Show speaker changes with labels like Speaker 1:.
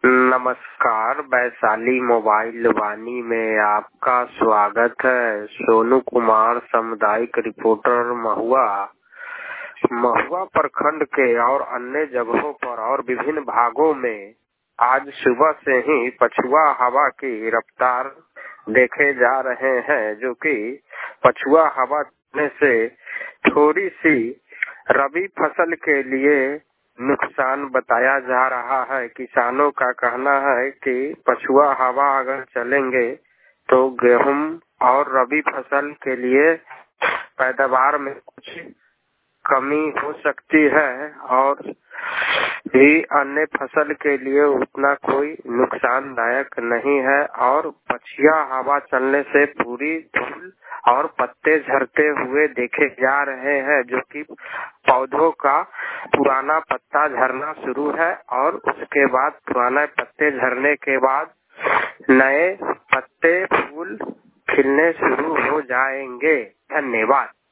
Speaker 1: नमस्कार, वैशाली मोबाइल वाणी में आपका स्वागत है। सोनू कुमार, सामुदायिक रिपोर्टर, महुआ प्रखंड के और अन्य जगहों पर और विभिन्न भागों में आज सुबह से ही पछुआ हवा की रफ्तार देखे जा रहे हैं, जो कि पछुआ हवा चलने से थोड़ी सी रबी फसल के लिए नुकसान बताया जा रहा है। किसानों का कहना है कि पछुआ हवा अगर चलेंगे तो गेहूं और रबी फसल के लिए पैदावार में कुछ कमी हो सकती है और भी अन्य फसल के लिए उतना कोई नुकसानदायक नहीं है। और पछुआ हवा चलने से पूरी धूल और पत्ते झड़ते हुए देखे जा रहे हैं, जो कि पौधों का पुराना पत्ता झड़ना शुरू है और उसके बाद पुराने पत्ते झड़ने के बाद नए पत्ते फूल खिलने शुरू हो जाएंगे। धन्यवाद।